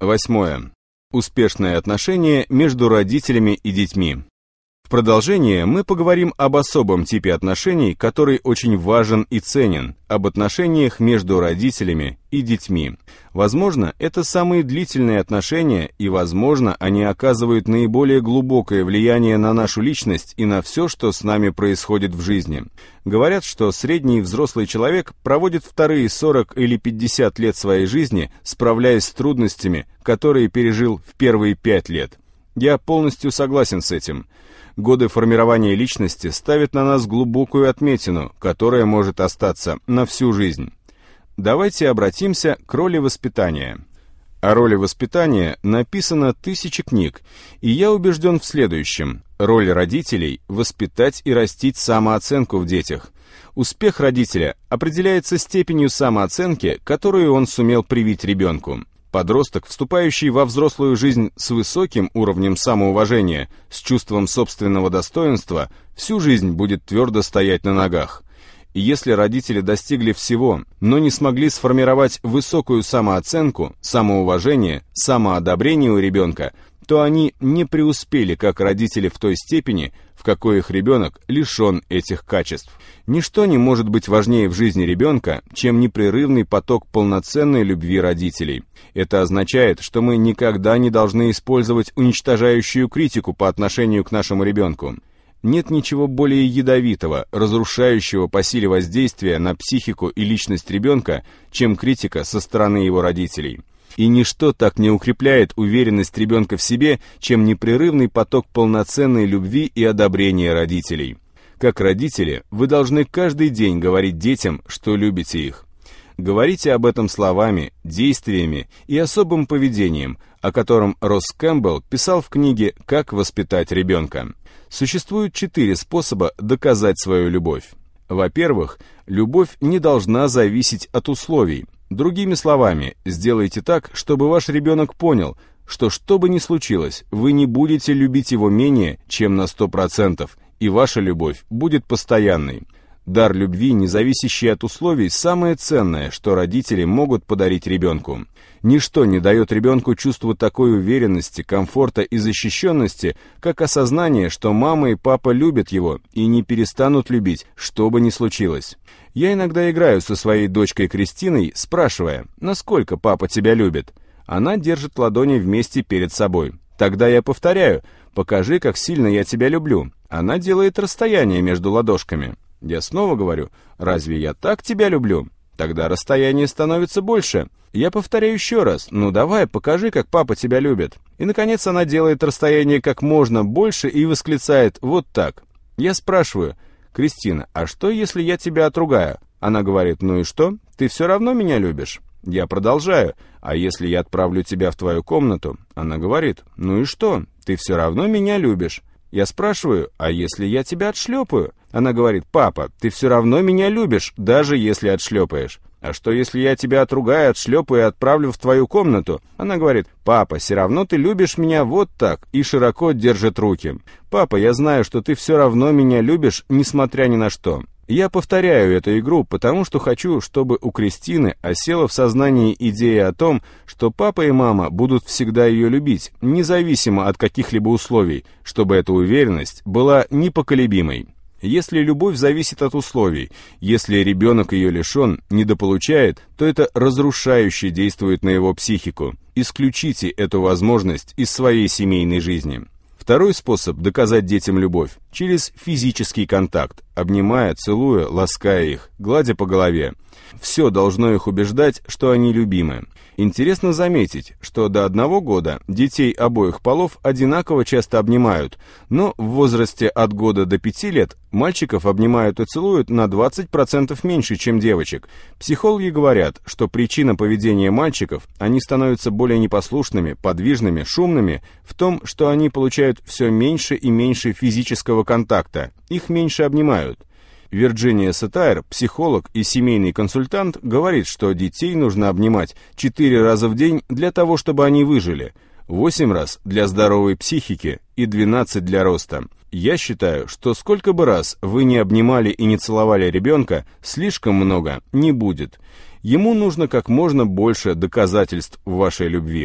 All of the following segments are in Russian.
8. Успешные отношения между родителями и детьми. В продолжение мы поговорим об особом типе отношений, который очень важен и ценен, об отношениях между родителями и детьми. Возможно, это самые длительные отношения, и, возможно, они оказывают наиболее глубокое влияние на нашу личность и на все, что с нами происходит в жизни. Говорят, что средний взрослый человек проводит вторые 40 или 50 лет своей жизни, справляясь с трудностями, которые пережил в первые 5 лет. Я полностью согласен с этим. Годы формирования личности ставят на нас глубокую отметину, которая может остаться на всю жизнь. Давайте обратимся к роли воспитания. О роли воспитания написано тысячи книг, и я убежден в следующем. Роль родителей – воспитать и растить самооценку в детях. Успех родителя определяется степенью самооценки, которую он сумел привить ребенку. Подросток, вступающий во взрослую жизнь с высоким уровнем самоуважения, с чувством собственного достоинства, всю жизнь будет твердо стоять на ногах. И если родители достигли всего, но не смогли сформировать высокую самооценку, самоуважение, самоодобрение у ребенка, то они не преуспели как родители в той степени, в какой их ребенок лишен этих качеств. Ничто не может быть важнее в жизни ребенка, чем непрерывный поток полноценной любви родителей. Это означает, что мы никогда не должны использовать уничтожающую критику по отношению к нашему ребенку. Нет ничего более ядовитого, разрушающего по силе воздействия на психику и личность ребенка, чем критика со стороны его родителей. И ничто так не укрепляет уверенность ребенка в себе, чем непрерывный поток полноценной любви и одобрения родителей. Как родители, вы должны каждый день говорить детям, что любите их. Говорите об этом словами, действиями и особым поведением, о котором Росс Кэмпбелл писал в книге «Как воспитать ребенка». Существует 4 способа доказать свою любовь. Во-первых, любовь не должна зависеть от условий. Другими словами, сделайте так, чтобы ваш ребенок понял, что бы ни случилось, вы не будете любить его менее, чем на 100%, и ваша любовь будет постоянной. Дар любви, не зависящий от условий, самое ценное, что родители могут подарить ребенку. Ничто не дает ребенку чувство такой уверенности, комфорта и защищенности, как осознание, что мама и папа любят его и не перестанут любить, что бы ни случилось. Я иногда играю со своей дочкой Кристиной, спрашивая, насколько папа тебя любит. Она держит ладони вместе перед собой. Тогда я повторяю, покажи, как сильно я тебя люблю. Она делает расстояние между ладошками. Я снова говорю, разве я так тебя люблю? Тогда расстояние становится больше. Я повторяю еще раз, ну давай, покажи, как папа тебя любит. И, наконец, она делает расстояние как можно больше и восклицает вот так. Я спрашиваю, Кристина, а что, если я тебя отругаю? Она говорит, ну и что? Ты все равно меня любишь. Я продолжаю, а если я отправлю тебя в твою комнату? Она говорит, ну и что? Ты все равно меня любишь. Я спрашиваю, а если я тебя отшлепаю? Она говорит, папа, ты все равно меня любишь, даже если отшлепаешь. А что, если я тебя отругаю, отшлепаю и отправлю в твою комнату? Она говорит, папа, все равно ты любишь меня вот так, и широко держит руки. Папа, я знаю, что ты все равно меня любишь, несмотря ни на что. Я повторяю эту игру, потому что хочу, чтобы у Кристины осела в сознании идея о том, что папа и мама будут всегда ее любить, независимо от каких-либо условий, чтобы эта уверенность была непоколебимой. Если любовь зависит от условий, если ребенок ее лишен, недополучает, то это разрушающе действует на его психику. Исключите эту возможность из своей семейной жизни. Второй способ доказать детям любовь – через физический контакт, обнимая, целуя, лаская их, гладя по голове. Все должно их убеждать, что они любимы. Интересно заметить, что до 1 года детей обоих полов одинаково часто обнимают, но в возрасте от года до 5 лет мальчиков обнимают и целуют на 20% меньше, чем девочек. Психологи говорят, что причина поведения мальчиков – они становятся более непослушными, подвижными, шумными, в том, что они получают все меньше и меньше физического контакта, их меньше обнимают. Вирджиния Сатайр, психолог и семейный консультант, говорит, что детей нужно обнимать 4 раза в день для того, чтобы они выжили, 8 раз для здоровой психики и 12 для роста. Я считаю, что сколько бы раз вы не обнимали и не целовали ребенка, слишком много не будет. Ему нужно как можно больше доказательств вашей любви.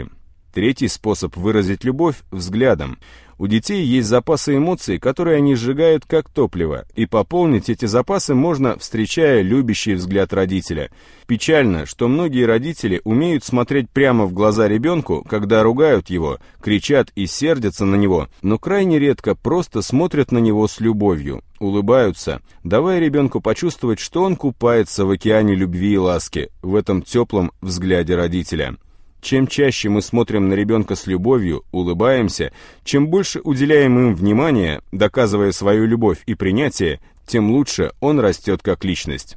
Третий способ выразить любовь – взглядом. У детей есть запасы эмоций, которые они сжигают как топливо, и пополнить эти запасы можно, встречая любящий взгляд родителя. Печально, что многие родители умеют смотреть прямо в глаза ребенку, когда ругают его, кричат и сердятся на него, но крайне редко просто смотрят на него с любовью, улыбаются, давая ребенку почувствовать, что он купается в океане любви и ласки, в этом теплом взгляде родителя. Чем чаще мы смотрим на ребенка с любовью, улыбаемся, чем больше уделяем им внимания, доказывая свою любовь и принятие, тем лучше он растет как личность.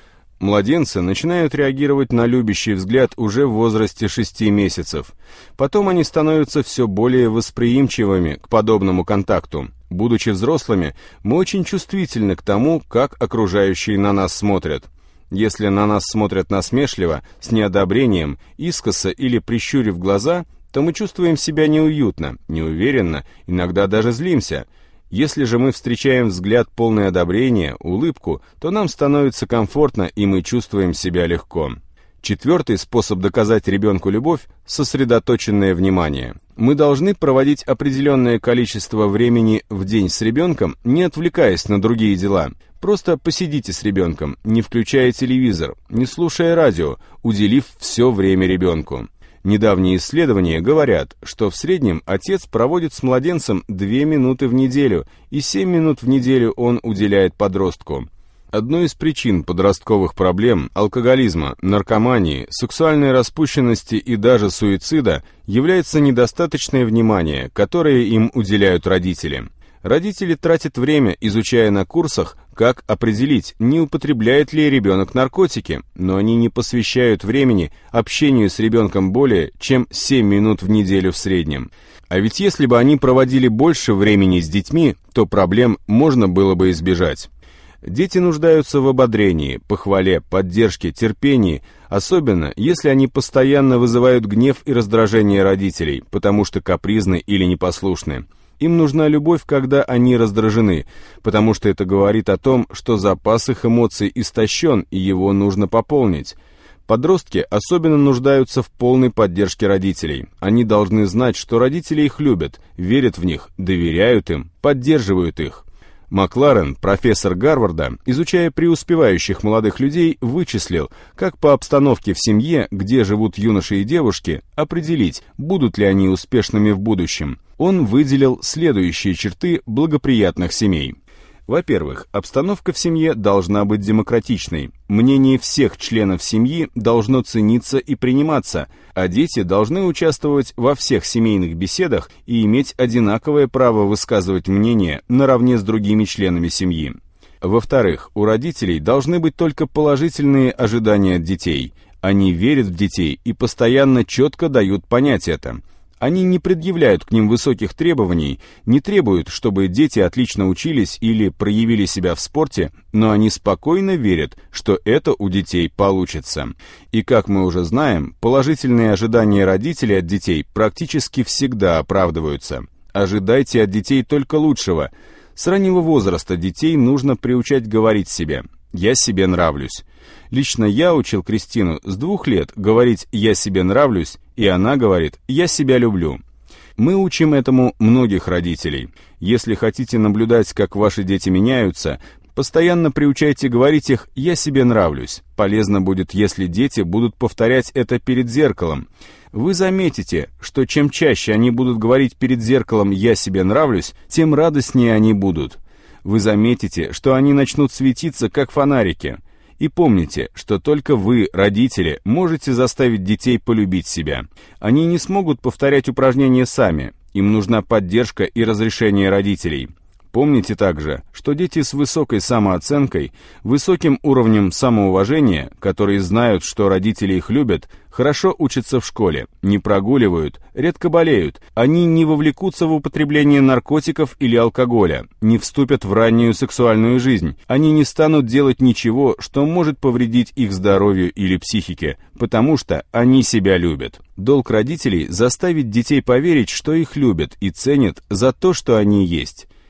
Младенцы начинают реагировать на любящий взгляд уже в возрасте 6 месяцев. Потом они становятся все более восприимчивыми к подобному контакту. Будучи взрослыми, мы очень чувствительны к тому, как окружающие на нас смотрят. Если на нас смотрят насмешливо, с неодобрением, искоса или прищурив глаза, то мы чувствуем себя неуютно, неуверенно, иногда даже злимся. Если же мы встречаем взгляд полный одобрения, улыбку, то нам становится комфортно и мы чувствуем себя легко. Четвертый способ доказать ребенку любовь – сосредоточенное внимание. Мы должны проводить определенное количество времени в день с ребенком, не отвлекаясь на другие дела. Просто посидите с ребенком, не включая телевизор, не слушая радио, уделив все время ребенку. Недавние исследования говорят, что в среднем отец проводит с младенцем 2 минуты в неделю, и 7 минут в неделю он уделяет подростку. Одной из причин подростковых проблем, алкоголизма, наркомании, сексуальной распущенности и даже суицида является недостаточное внимание, которое им уделяют родители. Родители тратят время, изучая на курсах, как определить, не употребляет ли ребенок наркотики, но они не посвящают времени общению с ребенком более, чем 7 минут в неделю в среднем. А ведь если бы они проводили больше времени с детьми, то проблем можно было бы избежать. Дети нуждаются в ободрении, похвале, поддержке, терпении, особенно если они постоянно вызывают гнев и раздражение родителей, потому что капризны или непослушны. Им нужна любовь, когда они раздражены, потому что это говорит о том, что запас их эмоций истощен и его нужно пополнить. Подростки особенно нуждаются в полной поддержке родителей. Они должны знать, что родители их любят, верят в них, доверяют им, поддерживают их. Макларен, профессор Гарварда, изучая преуспевающих молодых людей, вычислил, как по обстановке в семье, где живут юноши и девушки, определить, будут ли они успешными в будущем. Он выделил следующие черты благоприятных семей. Во-первых, обстановка в семье должна быть демократичной. Мнение всех членов семьи должно цениться и приниматься, а дети должны участвовать во всех семейных беседах и иметь одинаковое право высказывать мнение наравне с другими членами семьи. Во-вторых, у родителей должны быть только положительные ожидания от детей. Они верят в детей и постоянно четко дают понять это. Они не предъявляют к ним высоких требований, не требуют, чтобы дети отлично учились или проявили себя в спорте, но они спокойно верят, что это у детей получится. И, как мы уже знаем, положительные ожидания родителей от детей практически всегда оправдываются. Ожидайте от детей только лучшего. С раннего возраста детей нужно приучать говорить себе «я себе нравлюсь». Лично я учил Кристину с 2 лет говорить «я себе нравлюсь», и она говорит «я себя люблю». Мы учим этому многих родителей. Если хотите наблюдать, как ваши дети меняются, постоянно приучайте говорить их «я себе нравлюсь». Полезно будет, если дети будут повторять это перед зеркалом. Вы заметите, что чем чаще они будут говорить перед зеркалом «я себе нравлюсь», тем радостнее они будут. Вы заметите, что они начнут светиться, как фонарики. И помните, что только вы, родители, можете заставить детей полюбить себя. Они не смогут повторять упражнения сами. Им нужна поддержка и разрешение родителей. Помните также, что дети с высокой самооценкой, высоким уровнем самоуважения, которые знают, что родители их любят, хорошо учатся в школе, не прогуливают, редко болеют, они не вовлекутся в употребление наркотиков или алкоголя, не вступят в раннюю сексуальную жизнь, они не станут делать ничего, что может повредить их здоровью или психике, потому что они себя любят. Долг родителей – заставить детей поверить, что их любят и ценят за то, что они есть.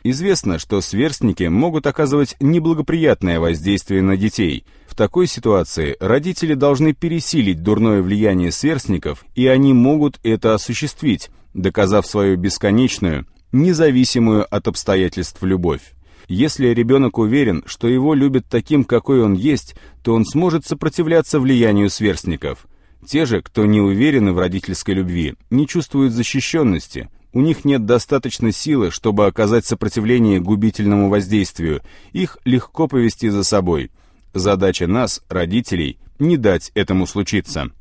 Известно, что сверстники могут оказывать неблагоприятное воздействие на детей. В такой ситуации родители должны пересилить дурное влияние сверстников, и они могут это осуществить, доказав свою бесконечную, независимую от обстоятельств любовь. Если ребенок уверен, что его любят таким, какой он есть, то он сможет сопротивляться влиянию сверстников. Те же, кто не уверены в родительской любви, не чувствуют защищенности. У них нет достаточной силы, чтобы оказать сопротивление губительному воздействию. Их легко повести за собой. Задача нас, родителей, не дать этому случиться.